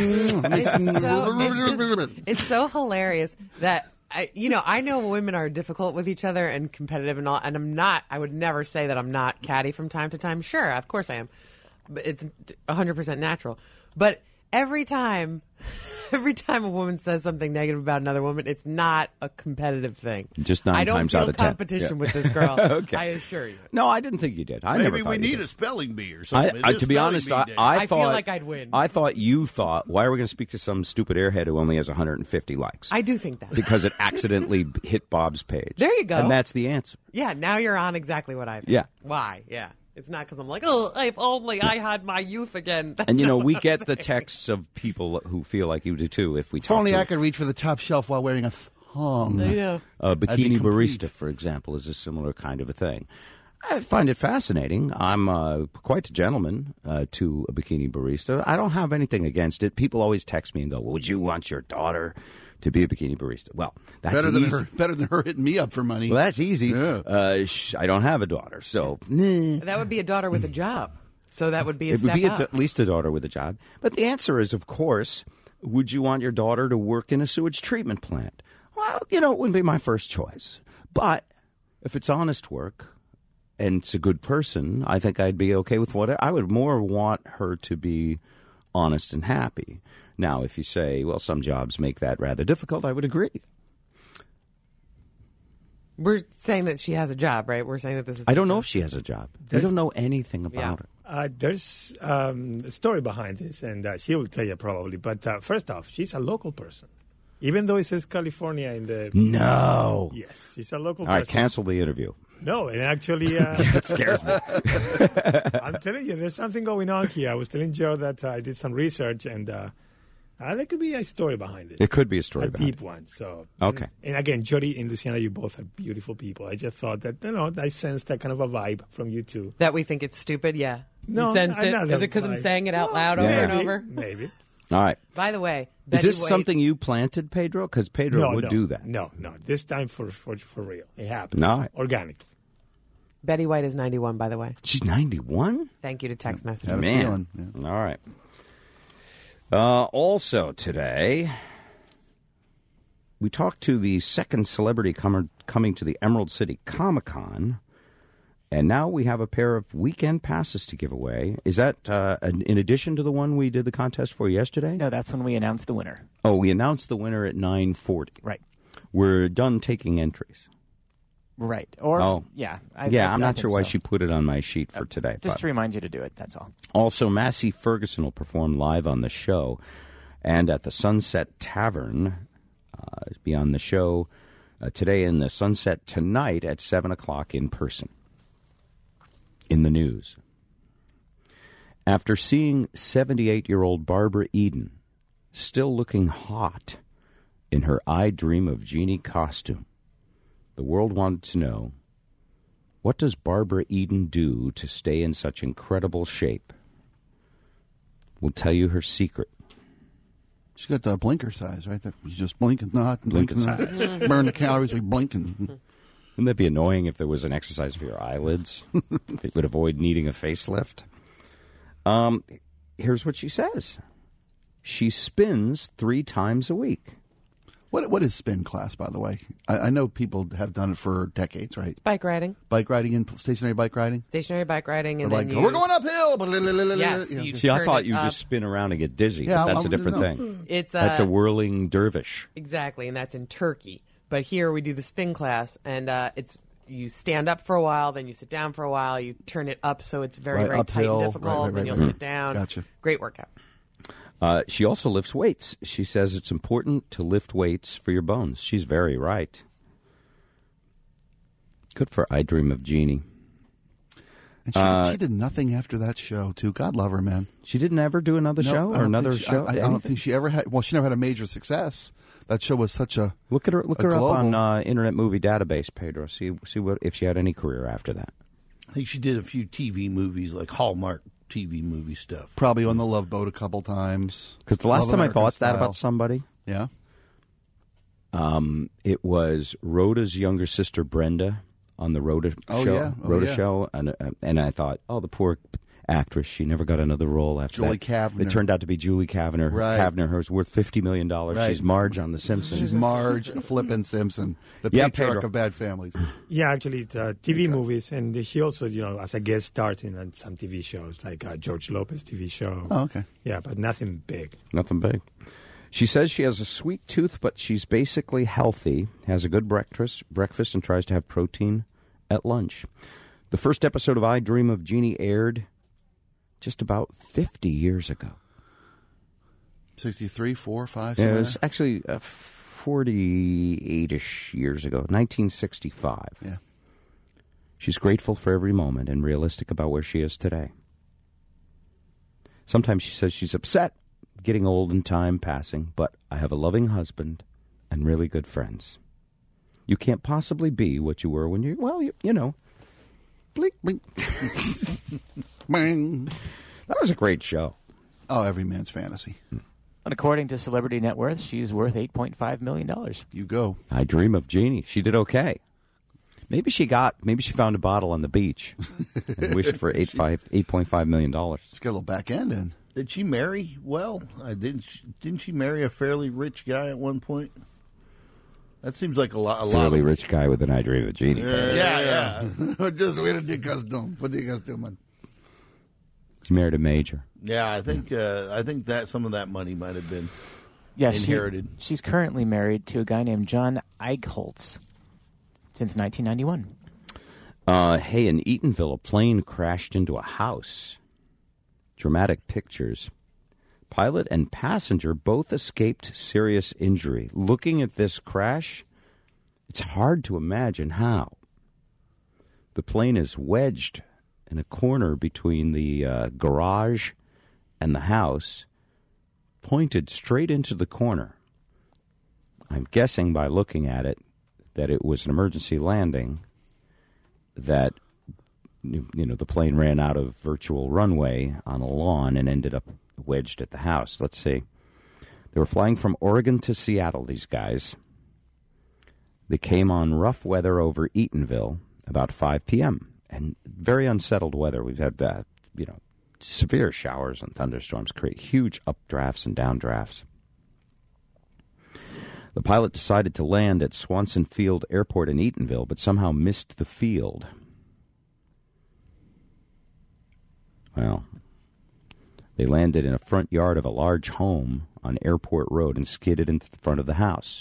It's so hilarious that I know women are difficult with each other and competitive and all, and I would never say that I'm not catty from time to time. Sure, of course I am, but it's 100% natural. But every time a woman says something negative about another woman, it's not a competitive thing. Just 9 times out of 10. I don't feel competition with this girl. Okay. I assure you. No, I didn't think you did. Maybe we need a spelling bee or something. To be honest, I thought, feel like I'd win. I thought you thought, why are we going to speak to some stupid airhead who only has 150 likes? I do think that. Because it accidentally hit Bob's page. There you go. And that's the answer. Yeah, now you're on exactly what I think. Yeah. Why? Yeah. It's not because I'm like, oh, if only I had my youth again. That's and, not we what get I'm the saying. texts of people who feel like you do, too, if we If talk only to I could reach for the top shelf while wearing a thong. I know. Bikini barista, for example, is a similar kind of a thing. I find it fascinating. I'm quite a gentleman to a bikini barista. I don't have anything against it. People always text me and go, would you want your daughter to be a bikini barista? Well, that's better than her hitting me up for money. Well, that's easy. Yeah. I don't have a daughter, so That would be a daughter with a job. So that would be a it step would be up. at least a daughter with a job. But the answer is, of course, would you want your daughter to work in a sewage treatment plant? Well, it wouldn't be my first choice. But if it's honest work and it's a good person, I think I'd be okay with whatever. I would more want her to be honest and happy. Now, if you say, well, some jobs make that rather difficult, I would agree. We're saying that she has a job, right? We're saying that this is... I don't know if she has a job. We don't know anything about her. There's a story behind this, and she will tell you probably. But first off, she's a local person. Even though it says California in the... No. Yes, she's a local All right, person. cancel the interview. No, and actually... That scares me. I'm telling you, there's something going on here. I was telling Joe that I did some research, and there could be a story behind it. It could be a story behind deep one. So okay. And again, Jody and Luciana, you both are beautiful people. I just thought that, I sensed that kind of a vibe from you two. That we think it's stupid, yeah. No, you sensed it? another Is it because I'm vibe. saying it out loud over and over? Maybe. All right. By the way, Is Betty this White- something you planted, Pedro? Because Pedro would do that. No. This time for real. It happened. All right. Organically. Betty White is 91, by the way. She's 91? Thank you to text message. Man. All right. Also today, we talked to the second celebrity coming to the Emerald City Comic-Con, and now we have a pair of weekend passes to give away. Is that in addition to the one we did the contest for yesterday? No, that's when we announced the winner. Oh, we announced the winner at 9:40. Right. We're done taking entries. Right. Or, I'm I not think sure why so. she put it on my sheet for today. Just but. to remind you to do it, that's all. Also, Massey Ferguson will perform live on the show and at the Sunset Tavern. Be on the show today in the Sunset tonight at 7 o'clock in person. In the news. After seeing 78-year-old Barbara Eden still looking hot in her I Dream of Jeannie costume, the world wanted to know, what does Barbara Eden do to stay in such incredible shape? We'll tell you her secret. She's got the blinker size, right? She's just blinking, not Blinking not. size. Burn the calories by blinking. Wouldn't that be annoying if there was an exercise for your eyelids? It would avoid needing a facelift. Here's what she says. She spins 3 times a week. What is spin class, by the way? I know people have done it for decades, right? It's bike riding. Bike riding and stationary bike riding? Stationary bike riding. And They're then like, we're going uphill. Yes, Yeah. you See, I turn thought it you up. just spin around and get dizzy. Yeah, but that's a different no. thing. It's That's a whirling dervish. Exactly, and that's in Turkey. But here we do the spin class, and it's you stand up for a while, then you sit down for a while, you turn it up so it's very, Right, very uphill, tight and difficult, right, then you'll right. sit down. Gotcha. Great workout. She also lifts weights. She says it's important to lift weights for your bones. She's very right. Good for I Dream of Jeannie. And she did nothing after that show, too. God love her, man. She didn't ever do another No, show I or don't another think she- show? I don't think she ever had. Well, she never had a major success. That show was such a Look her up global. on Internet Movie Database, Pedro. See what if she had any career after that. I think she did a few TV movies, like Hallmark TV movie stuff. Probably on the Love Boat a couple times. Because the last Love time I America thought that Style. about somebody, Yeah. it was Rhoda's younger sister Brenda on the Rhoda Oh, show. yeah. Oh, Rhoda yeah. show, and I thought, oh, the poor actress, she never got another role after Julie that. Kavner. It turned out to be Julie Kavner. Right. Kavner, who's worth $50 million. Right. She's Marge on The Simpsons. She's Marge flippin' Simpson, the Yeah, patriarch Pedro. of bad families. Yeah, actually, TV movies, and she also, as a guest starred in some TV shows, like George Lopez TV show. Oh, okay. Yeah, but nothing big. Nothing big. She says she has a sweet tooth, but she's basically healthy, has a good breakfast, and tries to have protein at lunch. The first episode of I Dream of Jeannie aired just about 50 years ago. 63, 4, 5, Yeah, somewhere it was actually 48-ish years ago, 1965. Yeah. She's grateful for every moment and realistic about where she is today. Sometimes she says she's upset, getting old and time passing, but I have a loving husband and really good friends. You can't possibly be what you were when you, well, you know. Blink, blink. Bang. That was a great show. Oh, every man's fantasy. And according to Celebrity Net Worth, she's worth $8.5 million. You go. I Dream of Jeannie. She did okay. Maybe she found a bottle on the beach and wished for $8.5 million. She's got a little back end in. Did she marry well? Didn't she marry a fairly rich guy at one point? That seems like a lot. Fairly rich guy with an I Dream of Jeannie. Yeah. Just wait the costume. Put the costume on. She married a major. Yeah, I think that some of that money might have been Yes, inherited. She's currently married to a guy named John Eichholz since 1991. Hey, in Eatonville, a plane crashed into a house. Dramatic pictures. Pilot and passenger both escaped serious injury. Looking at this crash, it's hard to imagine how. The plane is wedged in a corner between the garage and the house, pointed straight into the corner. I'm guessing by looking at it that it was an emergency landing, that the plane ran out of virtual runway on a lawn and ended up wedged at the house. Let's see. They were flying from Oregon to Seattle, these guys. They came on rough weather over Eatonville about 5 p.m. and very unsettled weather. We've had severe showers and thunderstorms create huge updrafts and downdrafts. The pilot decided to land at Swanson Field Airport in Eatonville, but somehow missed the field. Well, they landed in a front yard of a large home on Airport Road and skidded into the front of the house.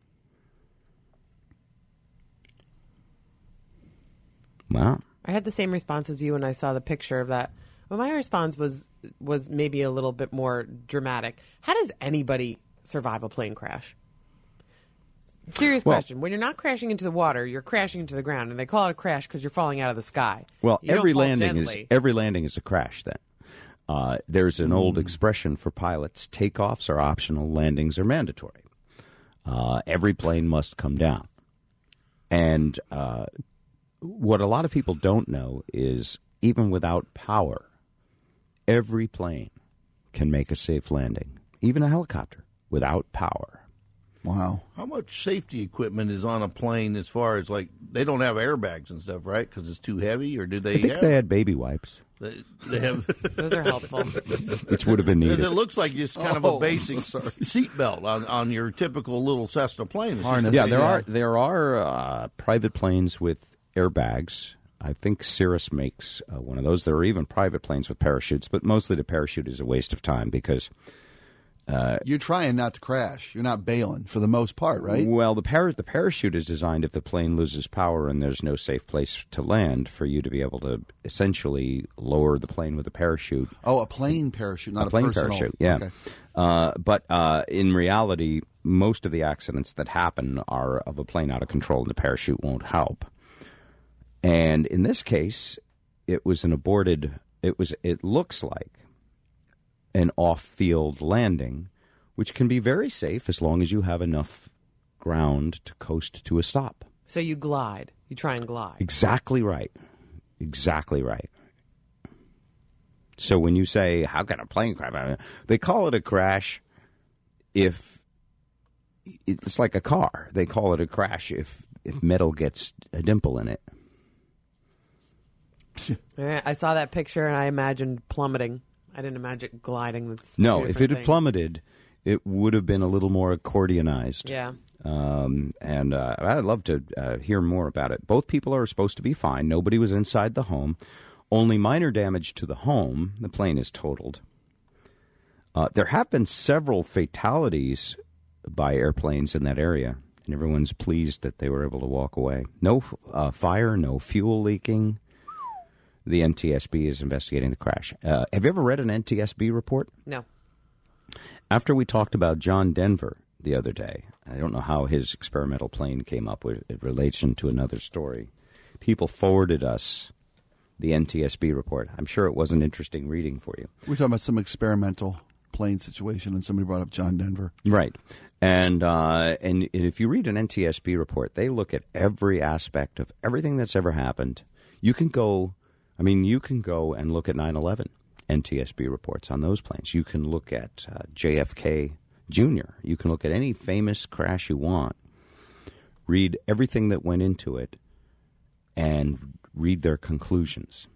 Wow. I had the same response as you when I saw the picture of that. Well, my response was maybe a little bit more dramatic. How does anybody survive a plane crash? Serious question. When you're not crashing into the water, you're crashing into the ground, and they call it a crash because you're falling out of the sky. Well, You don't every fall landing gently. is a crash. Then there's an old expression for pilots: takeoffs are optional, landings are mandatory. Every plane must come down, and what a lot of people don't know is even without power, every plane can make a safe landing, even a helicopter without power. Wow. How much safety equipment is on a plane as far as, like, they don't have airbags and stuff, right? Because it's too heavy, or do they I think have? they had baby wipes, They have. Those are helpful. which would have been needed. It looks like just kind of a basic seatbelt on your typical little Cessna plane. It's just a Yeah, big- there are private planes with airbags. I think Cirrus makes one of those. There are even private planes with parachutes, but mostly the parachute is a waste of time because you're trying not to crash. You're not bailing for the most part, right? Well, the parachute is designed if the plane loses power and there's no safe place to land for you to be able to essentially lower the plane with a parachute. Oh, a plane parachute, not a plane personal. parachute. Yeah, Okay. but in reality, most of the accidents that happen are of a plane out of control, and the parachute won't help. And in this case, it was an aborted. It looks like an off-field landing, which can be very safe as long as you have enough ground to coast to a stop. So you glide. You try and glide. Exactly right. Exactly right. So when you say, how can a plane crash? They call it a crash if it's like a car. They call it a crash if metal gets a dimple in it. I saw that picture and I imagined plummeting. I didn't imagine gliding. That's No, two if it different had things. plummeted, it would have been a little more accordionized. Yeah. And I'd love to hear more about it. Both people are supposed to be fine. Nobody was inside the home. Only minor damage to the home. The plane is totaled. There have been several fatalities by airplanes in that area, and everyone's pleased that they were able to walk away. No fire, no fuel leaking. The NTSB is investigating the crash. Have you ever read an NTSB report? No. After we talked about John Denver the other day, I don't know how his experimental plane came up with in relation to another story. People forwarded us the NTSB report. I'm sure it was an interesting reading for you. We're talking about some experimental plane situation, and somebody brought up John Denver. Right. And if you read an NTSB report, they look at every aspect of everything that's ever happened. You can go and look at 9/11 NTSB reports on those planes. You can look at JFK Jr. You can look at any famous crash you want. Read everything that went into it and read their conclusions.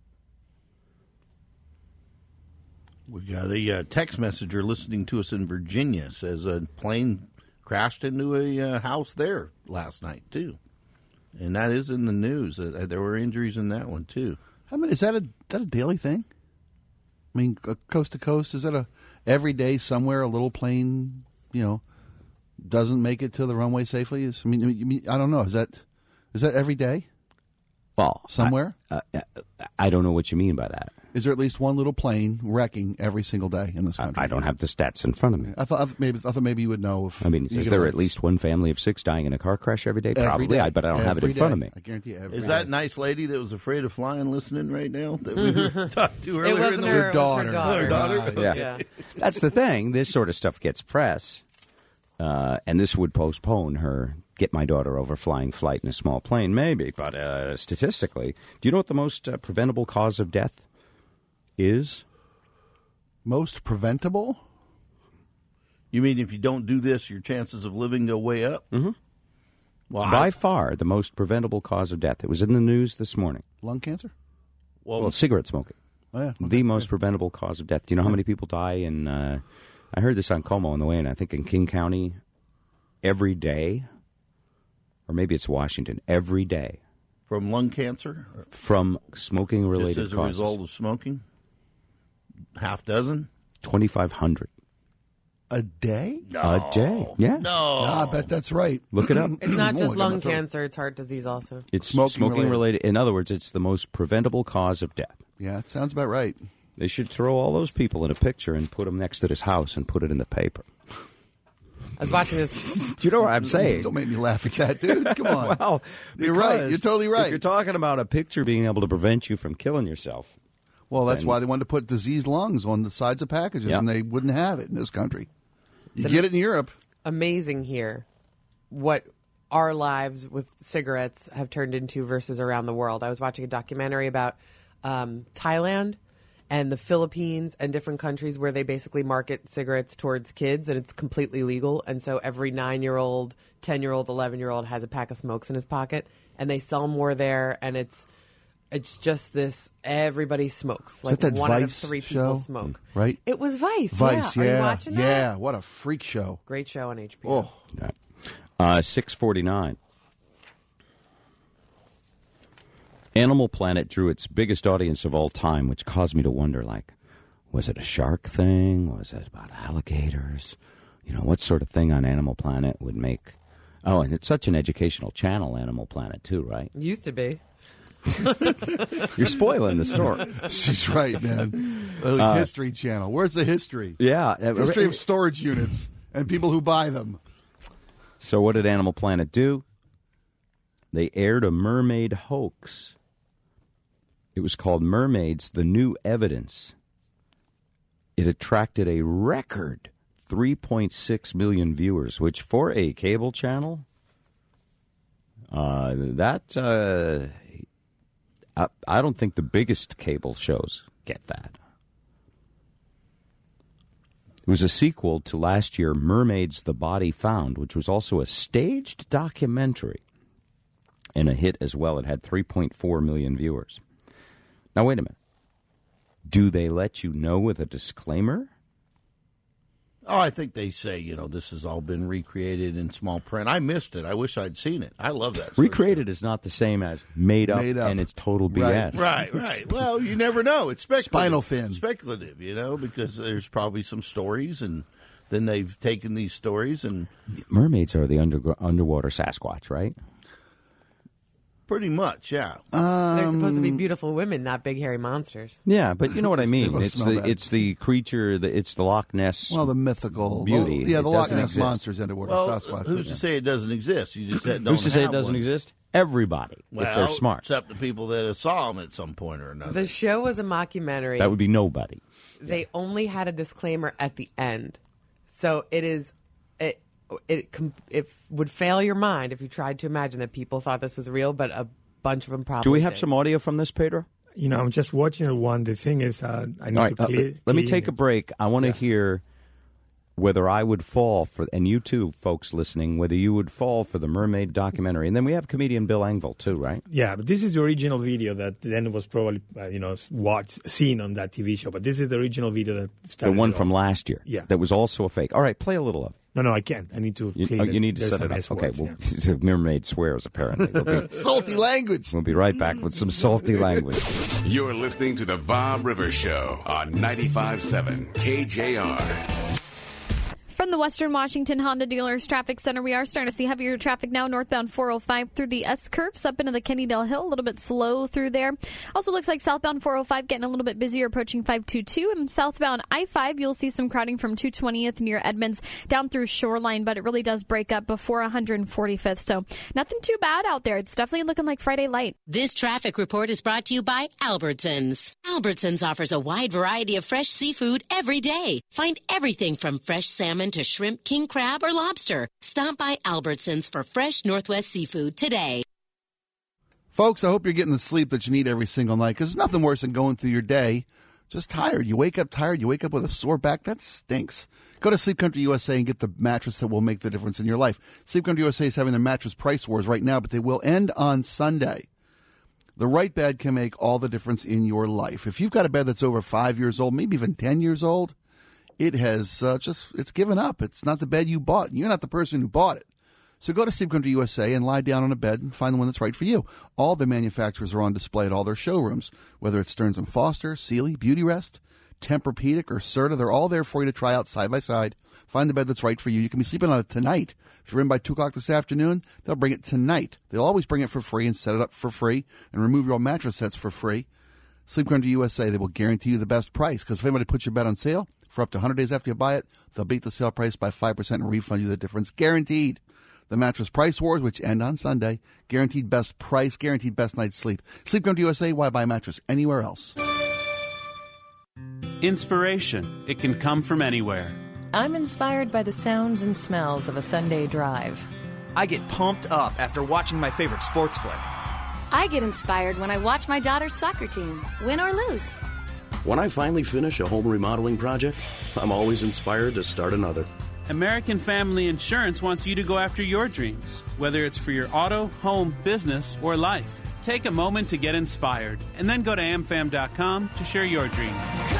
We got a text messenger listening to us in Virginia. Says a plane crashed into a house there last night, too. And that is in the news. There were injuries in that one, too. I mean, is that a daily thing? I mean, coast to coast, is that a every day somewhere a little plane, doesn't make it to the runway safely? I don't know. Is that every day? Well, somewhere? I don't know what you mean by that. Is there at least one little plane wrecking every single day in this country? I don't have the stats in front of me. I thought maybe you would know. If is there at least one family of 6 dying in a car crash every day? Probably, but I don't have it in front of me. I guarantee you. Is that nice lady that was afraid of flying listening right now that we were talking to earlier? It wasn't her daughter. Her daughter? Yeah. Yeah. That's the thing. This sort of stuff gets press, and this would postpone her get my daughter over flying flight in a small plane, maybe. But statistically, do you know what the most preventable cause of death is? Most preventable? You mean if you don't do this, your chances of living go way up? Mm-hmm. Well, by far, the most preventable cause of death. It was in the news this morning. Lung cancer? Well, cigarette smoking. Oh, yeah. Okay. The most preventable cause of death. Do you know how many people die in... I heard this on Como on the way in. I think in King County every day, or maybe it's Washington, every day. From lung cancer? From smoking-related causes. Just as a result of smoking? Half dozen? 2,500. A day? No. A day, yeah. No. I bet that's right. Look it up. It's not just lung cancer, it's heart disease also. It's smoking related. In other words, it's the most preventable cause of death. Yeah, it sounds about right. They should throw all those people in a picture and put them next to this house and put it in the paper. I was watching this. Do you know what I'm saying? Don't make me laugh at that, dude. Come on. Well, you're right. You're totally right. If you're talking about a picture being able to prevent you from killing yourself. Well, that's why they wanted to put diseased lungs on the sides of packages, and they wouldn't have it in this country. You get it in Europe. Amazing here what our lives with cigarettes have turned into versus around the world. I was watching a documentary about Thailand and the Philippines and different countries where they basically market cigarettes towards kids, and it's completely legal. And so every 9-year-old, 10-year-old, 11-year-old has a pack of smokes in his pocket, and they sell more there, and it's just this, everybody smokes. Like that one out of Vice 3 people show? smoke. Right? It was Vice. Vice, yeah. Are you watching that? Yeah, what a freak show. Great show on HBO. Oh. 649. Animal Planet drew its biggest audience of all time, which caused me to wonder, was it a shark thing? Was it about alligators? What sort of thing on Animal Planet would make... Oh, and it's such an educational channel, Animal Planet, too, right? Used to be. You're spoiling the story. She's right, man. History Channel. Where's the history? Yeah. History of storage units and people who buy them. So what did Animal Planet do? They aired a mermaid hoax. It was called Mermaids, the New Evidence. It attracted a record 3.6 million viewers, which for a cable channel, I don't think the biggest cable shows get that. It was a sequel to last year, Mermaids: The Body Found, which was also a staged documentary and a hit as well. It had 3.4 million viewers. Now, wait a minute. Do they let you know with a disclaimer? Oh, I think they say, this has all been recreated in small print. I missed it. I wish I'd seen it. I love that. Recreated is not the same as made up. And it's total BS. Right. Well, you never know. It's speculative. Spinal fin. Speculative, because there's probably some stories, and then they've taken these stories and... Mermaids are the underwater Sasquatch, right? Pretty much, yeah. They're supposed to be beautiful women, not big hairy monsters. Yeah, but you know what I mean. It's the creature. It's the Loch Ness. Well, the mythical beauty. The Loch Ness monsters underwater Sasquatch. Who's to say it doesn't exist? You just don't. Who's to say it doesn't exist? Everybody, if they're smart, except the people that saw them at some point or another. The show was a mockumentary. That would be nobody. They only had a disclaimer at the end, so it is. It would fail your mind if you tried to imagine that people thought this was real, but a bunch of them probably Do we have did. some audio from this, Pedro? I'm just watching one. The thing is, I need to clear. Let me take a break. I want to hear whether I would fall for, and you too, folks listening, whether you would fall for the Mermaid documentary. And then we have comedian Bill Engvall too, right? Yeah, but this is the original video that then was probably, seen on that TV show. But this is the original video that started the one from last year. Yeah. That was also a fake. All right, play a little of it. No, I can't. I need to clean it. You need to set it up. Okay, well, Mermaid swears, apparently. Salty language. We'll be right back with some salty language. You're listening to The Bob Rivers Show on 95.7 KJR. From the Western Washington Honda Dealers Traffic Center, we are starting to see heavier traffic now northbound 405 through the S-curves up into the Kennydale Hill, a little bit slow through there. Also looks like southbound 405 getting a little bit busier, approaching 522. And southbound I-5, you'll see some crowding from 220th near Edmonds down through Shoreline, but it really does break up before 145th. So nothing too bad out there. It's definitely looking like Friday light. This traffic report is brought to you by Albertsons. Albertsons offers a wide variety of fresh seafood every day. Find everything from fresh salmon to shrimp, king crab, or lobster. Stop by Albertsons for fresh Northwest seafood today. Folks, I hope you're getting the sleep that you need every single night, because there's nothing worse than going through your day just tired. You wake up tired. You wake up with a sore back. That stinks. Go to Sleep Country USA and get the mattress that will make the difference in your life. Sleep Country USA is having their mattress price wars right now, but they will end on Sunday. The right bed can make all the difference in your life. If you've got a bed that's over 5 years old, maybe even 10 years old, it has it's given up. It's not the bed you bought. You're not the person who bought it. So go to Sleep Country USA and lie down on a bed and find the one that's right for you. All the manufacturers are on display at all their showrooms, whether it's Stearns & Foster, Sealy, Beautyrest, Tempur-Pedic, or Serta. They're all there for you to try out side by side. Find the bed that's right for you. You can be sleeping on it tonight. If you're in by 2 o'clock this afternoon, they'll bring it tonight. They'll always bring it for free and set it up for free and remove your old mattress sets for free. Sleep Country USA, they will guarantee you the best price, because if anybody puts your bed on sale for up to 100 days after you buy it, they'll beat the sale price by 5% and refund you the difference. Guaranteed. The mattress price wars, which end on Sunday. Guaranteed best price, guaranteed best night's sleep. Sleep Country USA, why buy a mattress anywhere else? Inspiration. It can come from anywhere. I'm inspired by the sounds and smells of a Sunday drive. I get pumped up after watching my favorite sports flick. I get inspired when I watch my daughter's soccer team, win or lose. When I finally finish a home remodeling project, I'm always inspired to start another. American Family Insurance wants you to go after your dreams, whether it's for your auto, home, business, or life. Take a moment to get inspired, and then go to amfam.com to share your dream.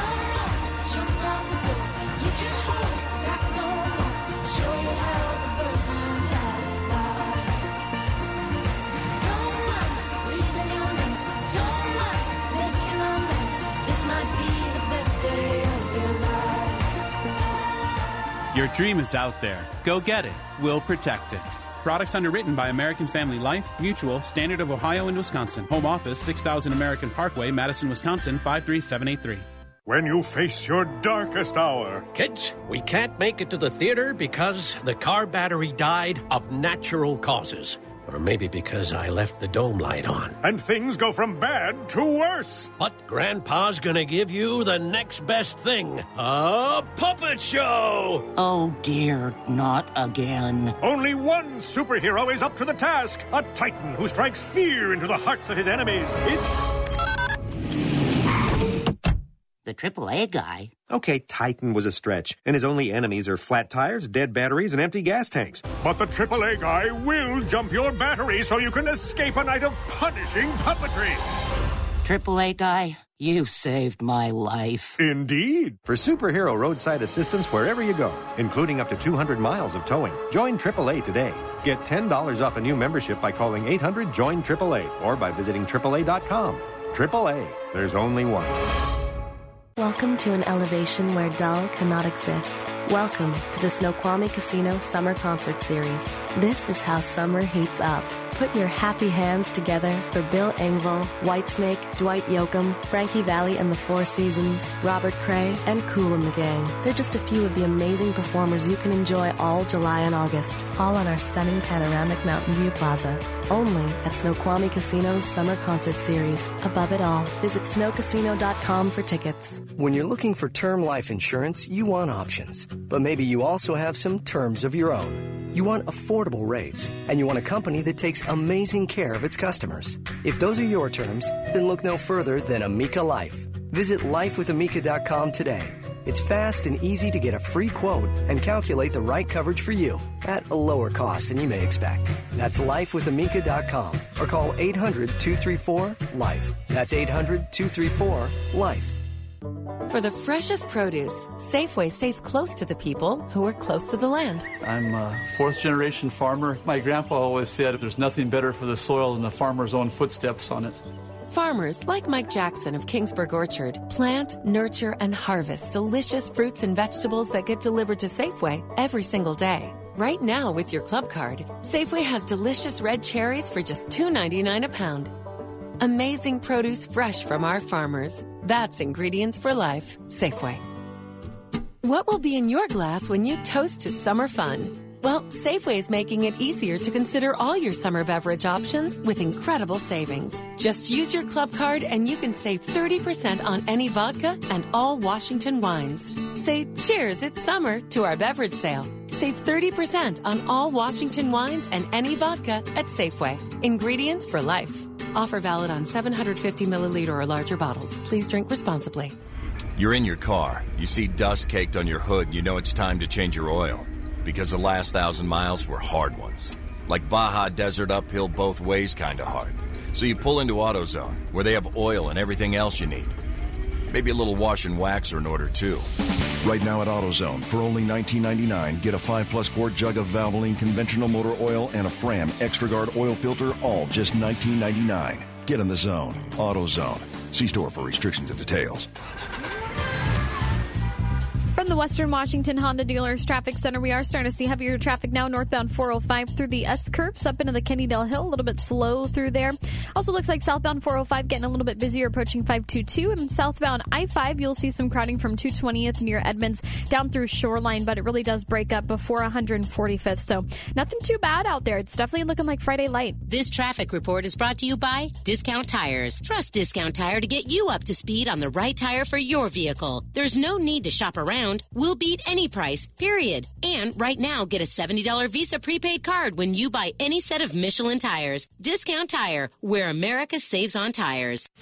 Your dream is out there. Go get it. We'll protect it. Products underwritten by American Family Life, Mutual, Standard of Ohio and Wisconsin. Home office, 6000 American Parkway, Madison, Wisconsin, 53783. When you face your darkest hour. Kids, we can't make it to the theater because the car battery died of natural causes. Or maybe because I left the dome light on. And things go from bad to worse. But Grandpa's gonna give you the next best thing. A puppet show! Oh dear, not again. Only one superhero is up to the task. A titan who strikes fear into the hearts of his enemies. It's... The AAA guy. Okay, Titan was a stretch, and his only enemies are flat tires, dead batteries, and empty gas tanks. But the AAA guy will jump your battery so you can escape a night of punishing puppetry. AAA guy, you saved my life. Indeed. For superhero roadside assistance wherever you go, including up to 200 miles of towing, join AAA today. Get $10 off a new membership by calling 800-JOIN-AAA or by visiting AAA.com. AAA, there's only one. Welcome to an elevation where dull cannot exist. Welcome to the Snoqualmie Casino Summer Concert Series. This is how summer heats up. Put your happy hands together for Bill Engvall, Whitesnake, Dwight Yoakam, Frankie Valli and the Four Seasons, Robert Cray, and Kool and the Gang. They're just a few of the amazing performers you can enjoy all July and August, all on our stunning panoramic Mountain View Plaza. Only at Snoqualmie Casino's Summer Concert Series. Above it all, visit snowcasino.com for tickets. When you're looking for term life insurance, you want options. But maybe you also have some terms of your own. You want affordable rates, and you want a company that takes amazing care of its customers. If those are your terms, then look no further than Amica Life. Visit lifewithamica.com today. It's fast and easy to get a free quote and calculate the right coverage for you at a lower cost than you may expect. That's lifewithamica.com or call 800-234-LIFE. That's 800-234-LIFE. For the freshest produce, Safeway stays close to the people who are close to the land. I'm a fourth-generation farmer. My grandpa always said there's nothing better for the soil than the farmer's own footsteps on it. Farmers like Mike Jackson of Kingsburg Orchard plant, nurture, and harvest delicious fruits and vegetables that get delivered to Safeway every single day. Right now, with your club card, Safeway has delicious red cherries for just $2.99 a pound. Amazing produce fresh from our farmers. That's ingredients for life. Safeway. What will be in your glass when you toast to summer fun? Well, Safeway is making it easier to consider all your summer beverage options with incredible savings. Just use your club card and you can save 30% on any vodka and all Washington wines. Say cheers, it's summer to our beverage sale. Save 30% on all Washington wines and any vodka at Safeway. Ingredients for life. Offer valid on 750 milliliter or larger bottles. Please drink responsibly. You're in your car. You see dust caked on your hood. You know it's time to change your oil. Because the last 1,000 miles were hard ones. Like Baja Desert uphill both ways kind of hard. So you pull into AutoZone, where they have oil and everything else you need. Maybe a little wash and wax are in order, too. Right now at AutoZone, for only $19.99, get a 5-plus quart jug of Valvoline conventional motor oil and a Fram ExtraGuard oil filter, all just $19.99. Get in the zone. AutoZone. See store for restrictions and details. From the Western Washington Honda Dealers Traffic Center, we are starting to see heavier traffic now northbound 405 through the S-curves up into the Kennydale Hill. A little bit slow through there. Also looks like southbound 405 getting a little bit busier approaching 522. And southbound I-5, you'll see some crowding from 220th near Edmonds down through Shoreline, but it really does break up before 145th. So nothing too bad out there. It's definitely looking like Friday light. This traffic report is brought to you by Discount Tires. Trust Discount Tire to get you up to speed on the right tire for your vehicle. There's no need to shop around. We'll beat any price, period. And right now, get a $70 Visa prepaid card when you buy any set of Michelin tires. Discount Tire, where America saves on tires.